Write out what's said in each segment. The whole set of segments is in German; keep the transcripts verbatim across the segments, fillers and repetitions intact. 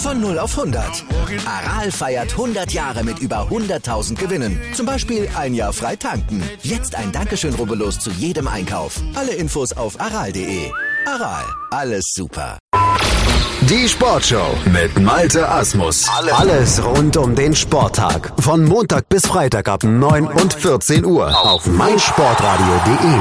Von null auf hundert. Aral feiert hundert Jahre mit über hunderttausend Gewinnen. Zum Beispiel ein Jahr frei tanken. Jetzt ein Dankeschön, rubbellos zu jedem Einkauf. Alle Infos auf aral punkt de. Aral, alles super. Die Sportshow mit Malte Asmus. Alles rund um den Sporttag. Von Montag bis Freitag ab neun und vierzehn Uhr auf meinsportradio punkt de.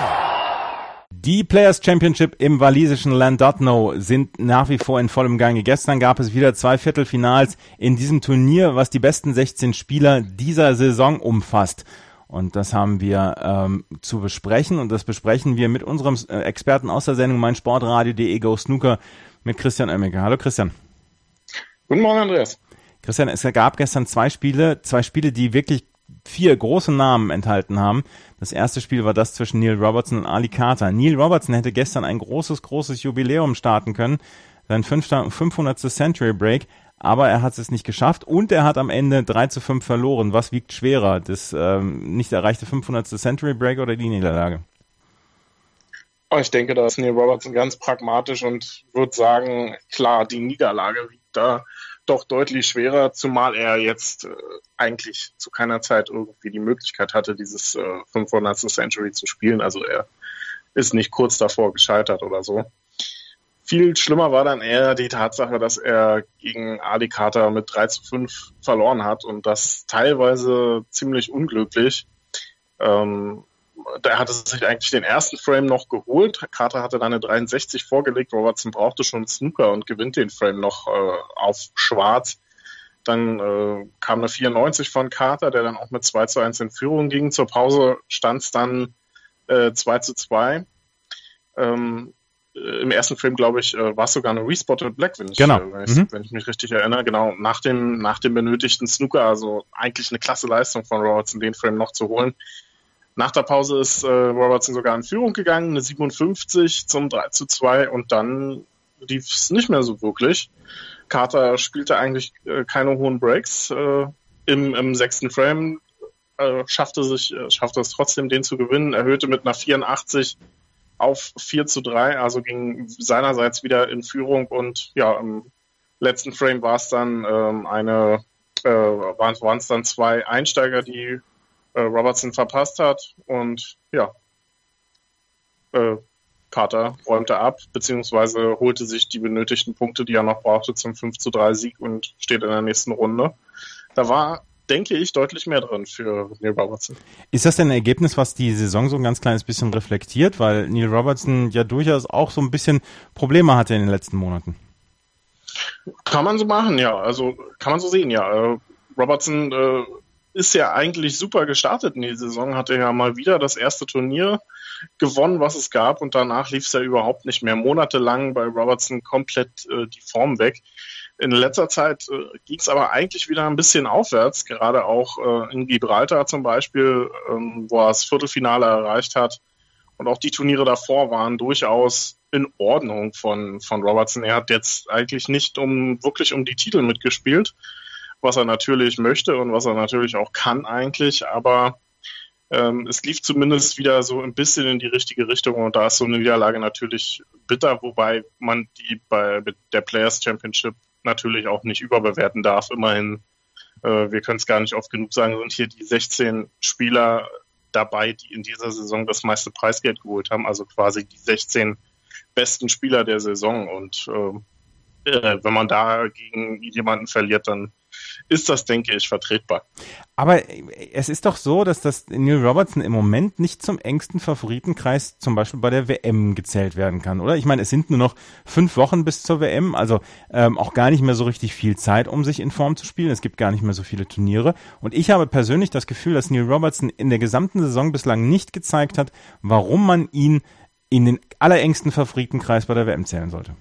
Die Players Championship im walisischen Llandudno sind nach wie vor in vollem Gange. Gestern gab es wieder zwei Viertelfinals in diesem Turnier, was die besten sechzehn Spieler dieser Saison umfasst. Und das haben wir ähm, zu besprechen und das besprechen wir mit unserem äh, Experten aus der Sendung meinsportradio punkt de Go Snooker mit Christian Oemmeke. Hallo Christian. Guten Morgen, Andreas. Christian, es gab gestern zwei Spiele, zwei Spiele, die wirklich vier große Namen enthalten haben. Das erste Spiel war das zwischen Neil Robertson und Ali Carter. Neil Robertson hätte gestern ein großes, großes Jubiläum starten können, sein fünfhundertste Century Break, aber er hat es nicht geschafft und er hat am Ende drei zu fünf verloren. Was wiegt schwerer, das ähm, nicht erreichte fünfhundertste Century Break oder die Niederlage? Ich denke, da ist Neil Robertson ganz pragmatisch und würde sagen, klar, die Niederlage wiegt da doch deutlich schwerer, zumal er jetzt äh, eigentlich zu keiner Zeit irgendwie die Möglichkeit hatte, dieses äh, fünfhundertste Century zu spielen. Also er ist nicht kurz davor gescheitert oder so. Viel schlimmer war dann eher die Tatsache, dass er gegen Ali Carter mit drei zu fünf verloren hat und das teilweise ziemlich unglücklich. Ähm, Da hatte sich eigentlich den ersten Frame noch geholt. Carter hatte dann eine dreiundsechzig vorgelegt. Robertson brauchte schon Snooker und gewinnt den Frame noch äh, auf Schwarz. Dann äh, kam eine vierundneunzig von Carter, der dann auch mit zwei zu eins in Führung ging. Zur Pause stand es dann äh, zwei zu zwei. Ähm, äh, Im ersten Frame, glaube ich, äh, war es sogar eine Respotted Black, wenn ich, genau. äh, wenn, ich, mhm. wenn ich mich richtig erinnere. Genau, nach dem, nach dem benötigten Snooker. Also eigentlich eine klasse Leistung von Robertson, den Frame noch zu holen. Nach der Pause ist äh, Robertson sogar in Führung gegangen, eine siebenundfünfzig zum drei zu zwei und dann lief es nicht mehr so wirklich. Carter spielte eigentlich äh, keine hohen Breaks äh, im, im sechsten Frame, äh, schaffte, sich, äh, schaffte es trotzdem, den zu gewinnen, erhöhte mit einer vierundachtzig auf vier zu drei, also ging seinerseits wieder in Führung und ja, im letzten Frame war es dann ähm, eine, äh, waren es dann zwei Einsteiger, die Robertson verpasst hat und ja, äh, Carter räumte ab, beziehungsweise holte sich die benötigten Punkte, die er noch brauchte, zum fünf zu drei Sieg und steht in der nächsten Runde. Da war, denke ich, deutlich mehr drin für Neil Robertson. Ist das denn ein Ergebnis, was die Saison so ein ganz kleines bisschen reflektiert, weil Neil Robertson ja durchaus auch so ein bisschen Probleme hatte in den letzten Monaten? Kann man so machen, ja. Also kann man so sehen, ja. Äh, Robertson äh, ist ja eigentlich super gestartet in die Saison, hatte ja mal wieder das erste Turnier gewonnen, was es gab und danach lief es ja überhaupt nicht mehr. Monatelang bei Robertson komplett äh, die Form weg. In letzter Zeit äh, ging es aber eigentlich wieder ein bisschen aufwärts, gerade auch äh, in Gibraltar zum Beispiel, ähm, wo er das Viertelfinale erreicht hat und auch die Turniere davor waren durchaus in Ordnung von, von Robertson. Er hat jetzt eigentlich nicht um wirklich um die Titel mitgespielt, was er natürlich möchte und was er natürlich auch kann eigentlich, aber ähm, es lief zumindest wieder so ein bisschen in die richtige Richtung und da ist so eine Niederlage natürlich bitter, wobei man die bei der Players Championship natürlich auch nicht überbewerten darf. Immerhin, äh, wir können es gar nicht oft genug sagen, sind hier die sechzehn Spieler dabei, die in dieser Saison das meiste Preisgeld geholt haben, also quasi die sechzehn besten Spieler der Saison und äh, äh, wenn man da gegen jemanden verliert, dann ist das, denke ich, vertretbar. Aber es ist doch so, dass das Neil Robertson im Moment nicht zum engsten Favoritenkreis zum Beispiel bei der W M gezählt werden kann, oder? Ich meine, es sind nur noch fünf Wochen bis zur W M, also ähm, auch gar nicht mehr so richtig viel Zeit, um sich in Form zu spielen. Es gibt gar nicht mehr so viele Turniere. Und ich habe persönlich das Gefühl, dass Neil Robertson in der gesamten Saison bislang nicht gezeigt hat, warum man ihn in den allerengsten Favoritenkreis bei der W M zählen sollte.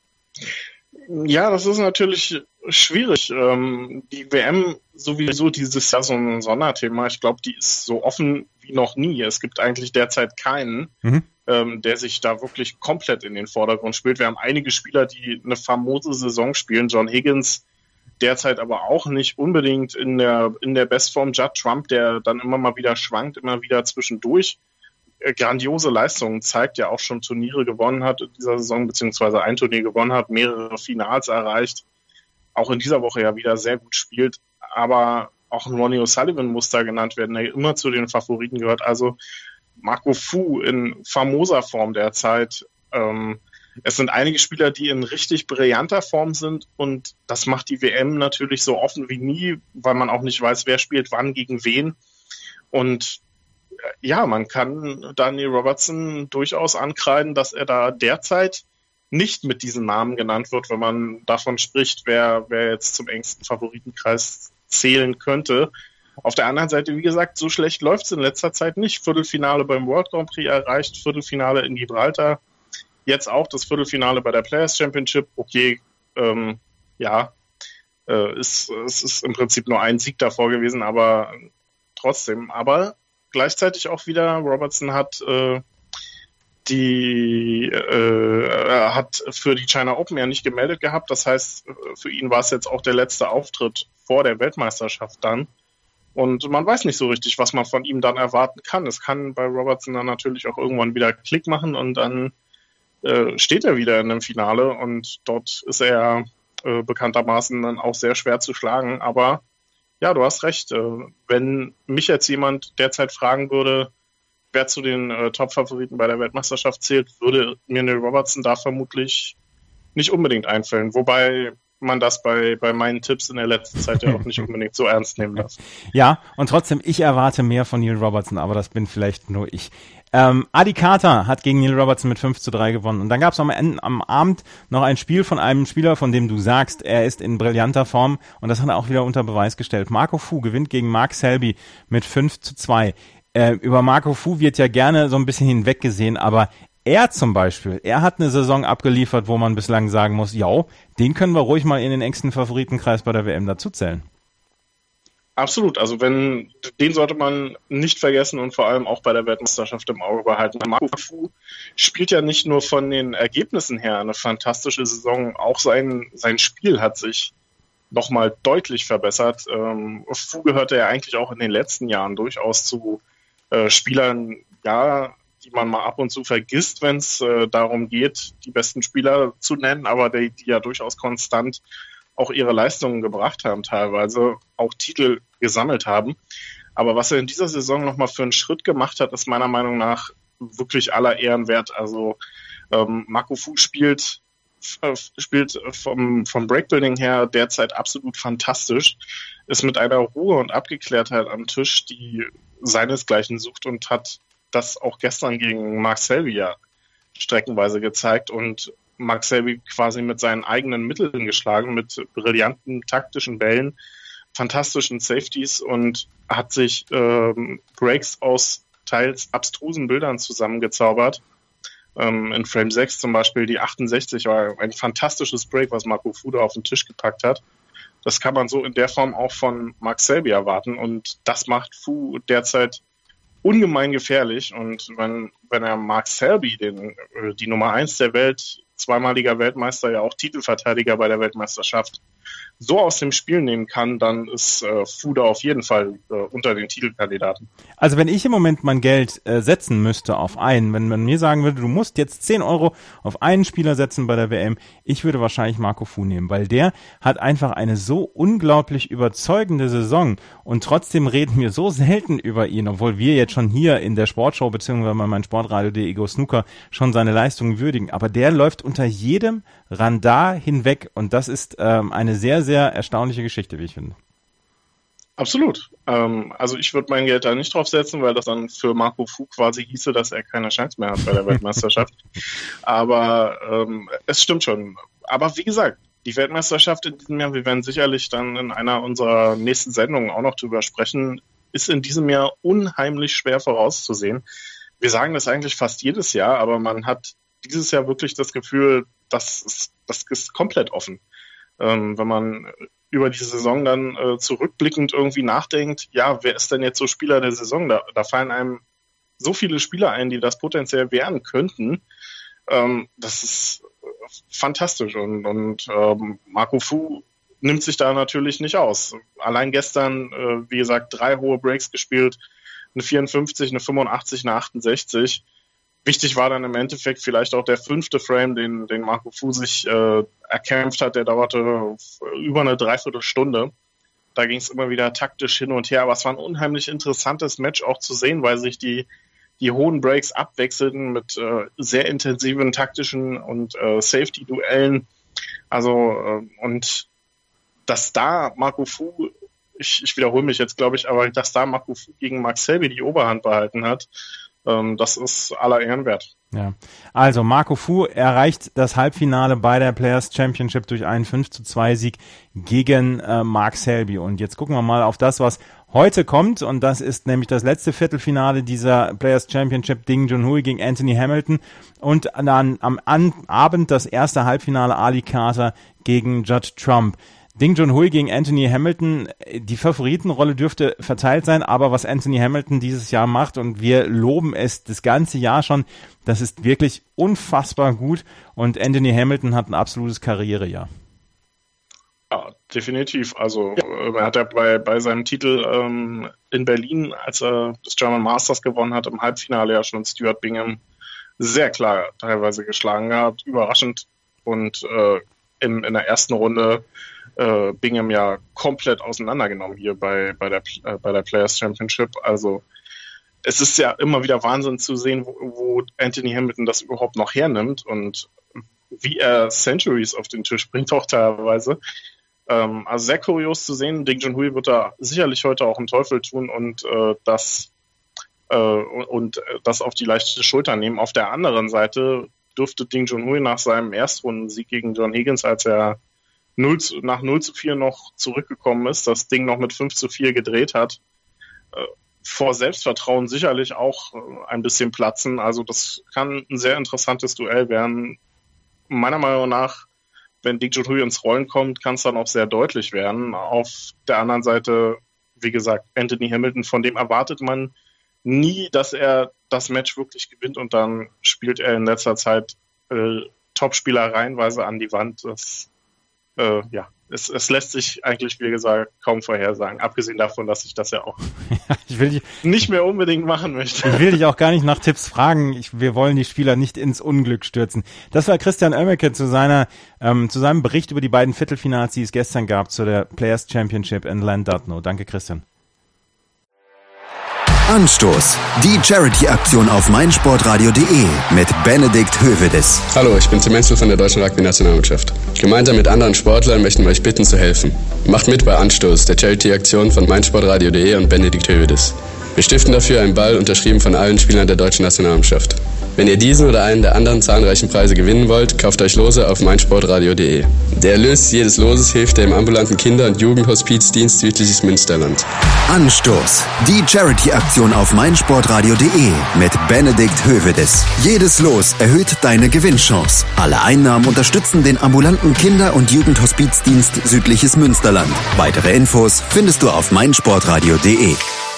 Ja, das ist natürlich schwierig. Ähm, die W M sowieso dieses Jahr so ein Sonderthema. Ich glaube, die ist so offen wie noch nie. Es gibt eigentlich derzeit keinen, mhm. ähm, der sich da wirklich komplett in den Vordergrund spielt. Wir haben einige Spieler, die eine famose Saison spielen. John Higgins derzeit aber auch nicht unbedingt in der in der Bestform. Judd Trump, der dann immer mal wieder schwankt, immer wieder zwischendurch. Grandiose Leistungen zeigt, ja auch schon Turniere gewonnen hat in dieser Saison, beziehungsweise ein Turnier gewonnen hat, mehrere Finals erreicht. auch in dieser Woche ja wieder sehr gut spielt. Aber auch ein Ronnie O'Sullivan muss da genannt werden, der immer zu den Favoriten gehört. Also Marco Fu in famoser Form derzeit. Ähm, es sind einige Spieler, die in richtig brillanter Form sind und das macht die W M natürlich so offen wie nie, weil man auch nicht weiß, wer spielt wann gegen wen. Und ja, man kann Daniel Robertson durchaus ankreiden, dass er da derzeit nicht mit diesen Namen genannt wird, wenn man davon spricht, wer, wer jetzt zum engsten Favoritenkreis zählen könnte. Auf der anderen Seite, wie gesagt, so schlecht läuft es in letzter Zeit nicht. Viertelfinale beim World Grand Prix erreicht, Viertelfinale in Gibraltar, jetzt auch das Viertelfinale bei der Players Championship. Okay, ähm, ja, äh, ist, es ist im Prinzip nur ein Sieg davor gewesen, aber trotzdem. Aber gleichzeitig auch wieder, Robertson hat äh, die äh, hat für die China Open ja nicht gemeldet gehabt. Das heißt, für ihn war es jetzt auch der letzte Auftritt vor der Weltmeisterschaft dann. Und man weiß nicht so richtig, was man von ihm dann erwarten kann. Es kann bei Robertson dann natürlich auch irgendwann wieder Klick machen und dann äh, steht er wieder in einem Finale und dort ist er äh, bekanntermaßen dann auch sehr schwer zu schlagen. Aber ja, du hast recht. Äh, wenn mich jetzt jemand derzeit fragen würde, wer zu den äh, Top-Favoriten bei der Weltmeisterschaft zählt, würde mir Neil Robertson da vermutlich nicht unbedingt einfällen. Wobei man das bei, bei meinen Tipps in der letzten Zeit ja auch nicht unbedingt so ernst nehmen darf. Ja, und trotzdem, ich erwarte mehr von Neil Robertson, aber das bin vielleicht nur ich. Ähm, Adi Carter hat gegen Neil Robertson mit fünf zu drei gewonnen. Und dann gab es am, am Abend noch ein Spiel von einem Spieler, von dem du sagst, er ist in brillanter Form. Und das hat er auch wieder unter Beweis gestellt. Marco Fu gewinnt gegen Mark Selby mit fünf zu zwei. Äh, über Marco Fu wird ja gerne so ein bisschen hinweggesehen, aber er zum Beispiel, er hat eine Saison abgeliefert, wo man bislang sagen muss, ja, den können wir ruhig mal in den engsten Favoritenkreis bei der W M dazuzählen. Absolut, also wenn, den sollte man nicht vergessen und vor allem auch bei der Weltmeisterschaft im Auge behalten. Marco Fu spielt ja nicht nur von den Ergebnissen her eine fantastische Saison, auch sein, sein Spiel hat sich nochmal deutlich verbessert. Ähm, Fu gehörte ja eigentlich auch in den letzten Jahren durchaus zu äh, Spielern, ja, die man mal ab und zu vergisst, wenn es äh, darum geht, die besten Spieler zu nennen, aber die, die ja durchaus konstant auch ihre Leistungen gebracht haben, teilweise auch Titel gesammelt haben. Aber was er in dieser Saison nochmal für einen Schritt gemacht hat, ist meiner Meinung nach wirklich aller Ehren wert. Also ähm, Marco Fu spielt, äh, spielt vom, vom Breakbuilding her derzeit absolut fantastisch, ist mit einer Ruhe und Abgeklärtheit am Tisch, die seinesgleichen sucht und hat das auch gestern gegen Mark Selby ja streckenweise gezeigt und Mark Selby quasi mit seinen eigenen Mitteln geschlagen, mit brillanten taktischen Bällen, fantastischen Safeties und hat sich ähm, Breaks aus teils abstrusen Bildern zusammengezaubert. Ähm, in Frame sechs zum Beispiel die achtundsechzig war ein fantastisches Break, was Marco Fu da auf den Tisch gepackt hat. Das kann man so in der Form auch von Mark Selby erwarten und das macht Fu derzeit ungemein gefährlich und wenn, wenn er Mark Selby, den, die Nummer eins der Welt, zweimaliger Weltmeister, ja auch Titelverteidiger bei der Weltmeisterschaft, so aus dem Spiel nehmen kann, dann ist äh, Fu da auf jeden Fall äh, unter den Titelkandidaten. Also wenn ich im Moment mein Geld äh, setzen müsste auf einen, wenn man mir sagen würde, du musst jetzt zehn Euro auf einen Spieler setzen bei der W M, ich würde wahrscheinlich Marco Fu nehmen, weil der hat einfach eine so unglaublich überzeugende Saison und trotzdem reden wir so selten über ihn, obwohl wir jetzt schon hier in der Sportshow beziehungsweise bei mein Sportradio punkt de Ego Snooker schon seine Leistungen würdigen, aber der läuft unter jedem Radar hinweg und das ist ähm, eine sehr, sehr erstaunliche Geschichte, wie ich finde. Absolut. Ähm, also ich würde mein Geld da nicht drauf setzen, weil das dann für Marco Fu quasi hieße, dass er keine Chance mehr hat bei der Weltmeisterschaft. Aber ähm, es stimmt schon. Aber wie gesagt, die Weltmeisterschaft in diesem Jahr, wir werden sicherlich dann in einer unserer nächsten Sendungen auch noch drüber sprechen, ist in diesem Jahr unheimlich schwer vorauszusehen. Wir sagen das eigentlich fast jedes Jahr, aber man hat dieses Jahr wirklich das Gefühl, das ist, das ist komplett offen. Ähm, wenn man über die Saison dann äh, zurückblickend irgendwie nachdenkt, ja, wer ist denn jetzt so Spieler der Saison? Da, da fallen einem so viele Spieler ein, die das potenziell werden könnten. Ähm, das ist fantastisch und, und ähm, Marco Fu nimmt sich da natürlich nicht aus. Allein gestern, äh, wie gesagt, drei hohe Breaks gespielt, eine vierundfünfzig, eine fünfundachtzig, eine achtundsechzig. wichtig war dann im Endeffekt vielleicht auch der fünfte Frame, den, den Marco Fu sich äh, erkämpft hat. Der dauerte über eine Dreiviertelstunde. Da ging es immer wieder taktisch hin und her. Aber es war ein unheimlich interessantes Match auch zu sehen, weil sich die, die hohen Breaks abwechselten mit äh, sehr intensiven taktischen und äh, Safety-Duellen. Also, äh, und dass da Marco Fu, ich, ich wiederhole mich jetzt, glaube ich, aber dass da Marco Fu gegen Mark Selby die Oberhand behalten hat, ähm, das ist aller Ehren wert. Ja, also Marco Fu erreicht das Halbfinale bei der Players Championship durch einen fünf zu zwei Sieg gegen äh, Mark Selby. Und jetzt gucken wir mal auf das, was heute kommt, und das ist nämlich das letzte Viertelfinale dieser Players Championship, Ding Junhui gegen Anthony Hamilton, und dann am An- Abend das erste Halbfinale, Ali Carter gegen Judd Trump. Ding Junhui gegen Anthony Hamilton, die Favoritenrolle dürfte verteilt sein, aber was Anthony Hamilton dieses Jahr macht, und wir loben es das ganze Jahr schon, das ist wirklich unfassbar gut, und Anthony Hamilton hat ein absolutes Karrierejahr. Ja, definitiv. Also ja. Er hat ja bei, bei seinem Titel ähm, in Berlin, als er das German Masters gewonnen hat, im Halbfinale ja schon Stuart Bingham sehr klar teilweise geschlagen gehabt, überraschend, und äh, in, in der ersten Runde äh, Bingham ja komplett auseinandergenommen hier bei, bei, der, äh, bei der Players Championship. Also es ist ja immer wieder Wahnsinn zu sehen, wo, wo Anthony Hamilton das überhaupt noch hernimmt und wie er Centuries auf den Tisch bringt auch teilweise. Ähm, also sehr kurios zu sehen. Ding Junhui wird da sicherlich heute auch einen Teufel tun und äh, das äh, und das auf die leichte Schulter nehmen. Auf der anderen Seite dürfte Ding Junhui nach seinem Erstrundensieg gegen John Higgins, als er null zu, nach null zu vier noch zurückgekommen ist, das Ding noch mit fünf zu vier gedreht hat, äh, vor Selbstvertrauen sicherlich auch äh, ein bisschen platzen. Also das kann ein sehr interessantes Duell werden. Meiner Meinung nach, wenn Ding Junhui ins Rollen kommt, kann es dann auch sehr deutlich werden. Auf der anderen Seite, wie gesagt, Anthony Hamilton, von dem erwartet man nie, dass er das Match wirklich gewinnt, und dann spielt er in letzter Zeit äh, Topspieler reihenweise an die Wand. Das, äh, ja, es, es lässt sich eigentlich, wie gesagt, kaum vorhersagen, abgesehen davon, dass ich das ja auch ja, ich will dich, nicht mehr unbedingt machen möchte. Ich will dich auch gar nicht nach Tipps fragen. Ich, wir wollen die Spieler nicht ins Unglück stürzen. Das war Christian Oemmeke zu seiner, ähm, zu seinem Bericht über die beiden Viertelfinals, die es gestern gab, zu der Players Championship in Llandudno. Danke, Christian. Anstoß. Die Charity-Aktion auf meinsportradio punkt de mit Benedikt Hövedes. Hallo, ich bin Tim Menzel von der deutschen Rugby-Nationalmannschaft. Gemeinsam mit anderen Sportlern möchten wir euch bitten zu helfen. Macht mit bei Anstoß, der Charity-Aktion von meinsportradio punkt de und Benedikt Hövedes. Wir stiften dafür einen Ball, unterschrieben von allen Spielern der deutschen Nationalmannschaft. Wenn ihr diesen oder einen der anderen zahlreichen Preise gewinnen wollt, kauft euch Lose auf meinsportradio punkt de. Der Erlös jedes Loses hilft dem ambulanten Kinder- und Jugendhospizdienst Südliches Münsterland. Anstoß. Die Charity-Aktion auf meinsportradio punkt de mit Benedikt Hövedes. Jedes Los erhöht deine Gewinnchance. Alle Einnahmen unterstützen den ambulanten Kinder- und Jugendhospizdienst Südliches Münsterland. Weitere Infos findest du auf meinsportradio punkt de.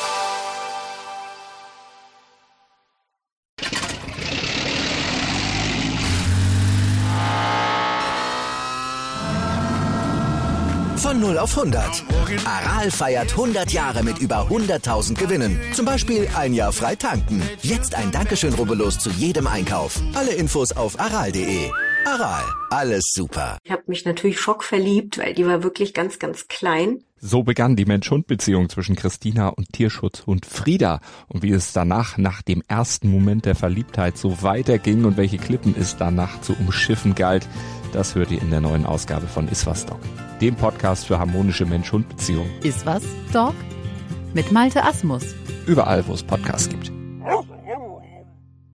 Von null auf hundert. Aral feiert hundert Jahre mit über hunderttausend Gewinnen. Zum Beispiel ein Jahr frei tanken. Jetzt ein Dankeschön, rubbellos zu jedem Einkauf. Alle Infos auf aral punkt de. Aral, alles super. Ich habe mich natürlich schockverliebt, weil die war wirklich ganz, ganz klein. So begann die Mensch-Hund-Beziehung zwischen Christina und Tierschutzhund Frieda. Und wie es danach, nach dem ersten Moment der Verliebtheit, so weiterging und welche Klippen es danach zu umschiffen galt, das hört ihr in der neuen Ausgabe von Iswas Dog, dem Podcast für harmonische Mensch-Hund-Beziehungen. Iswas Dog? Mit Malte Asmus. Überall, wo es Podcasts gibt.